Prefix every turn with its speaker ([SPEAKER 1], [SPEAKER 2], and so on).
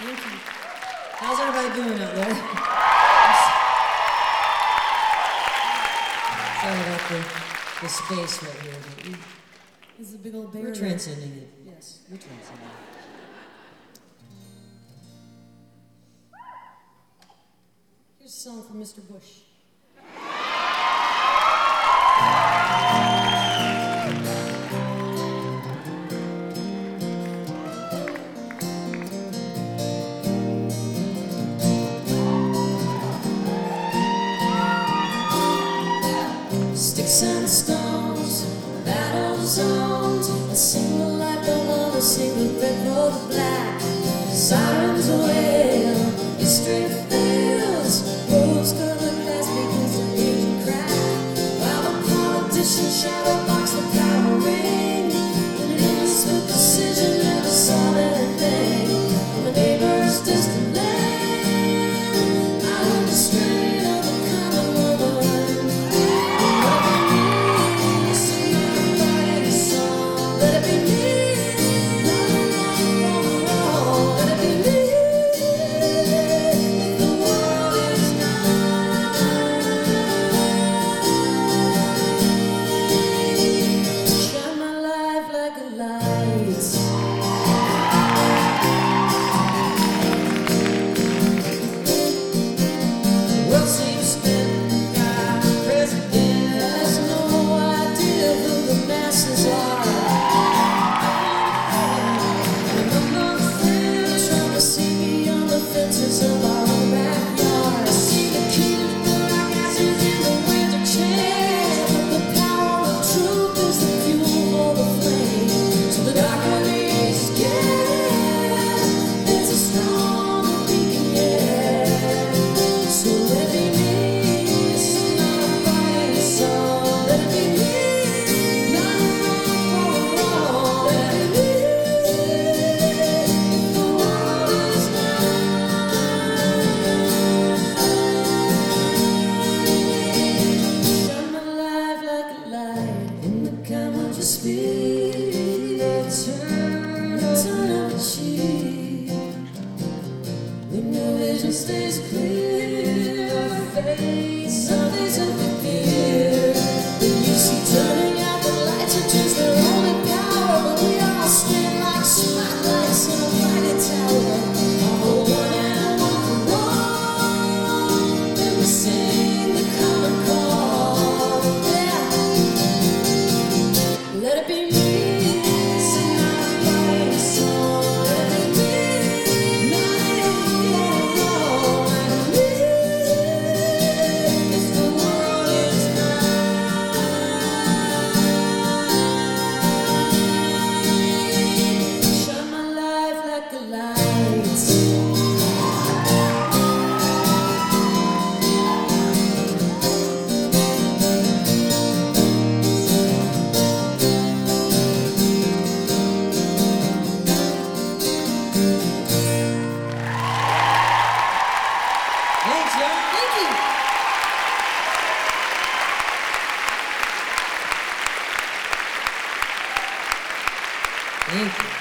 [SPEAKER 1] Thank you. How's everybody doing out there? Sorry about the space right here, but
[SPEAKER 2] It's a big old barrier.
[SPEAKER 1] we're transcending it. Yes, we're transcending it.
[SPEAKER 2] Here's a song from Mr. Bush.
[SPEAKER 1] Sticks and stones, battle zones, a single light bulb on a single red road black. Sirens wail, history fails, rose colored glass begins to age and crack. While the politicians shadow box the power ring, and an innocent precision never saw anything. From a neighbor's distant land, I heard the strain of the common woman. Stays clear, face something's up with fear. When you see turning out the lights, it turns their only power. But we all stand like spotlights in a lighted tower. All for one and one for all. And we sing the common call. Yeah, let it be me. Sing my fighting song. Let it be Thank you.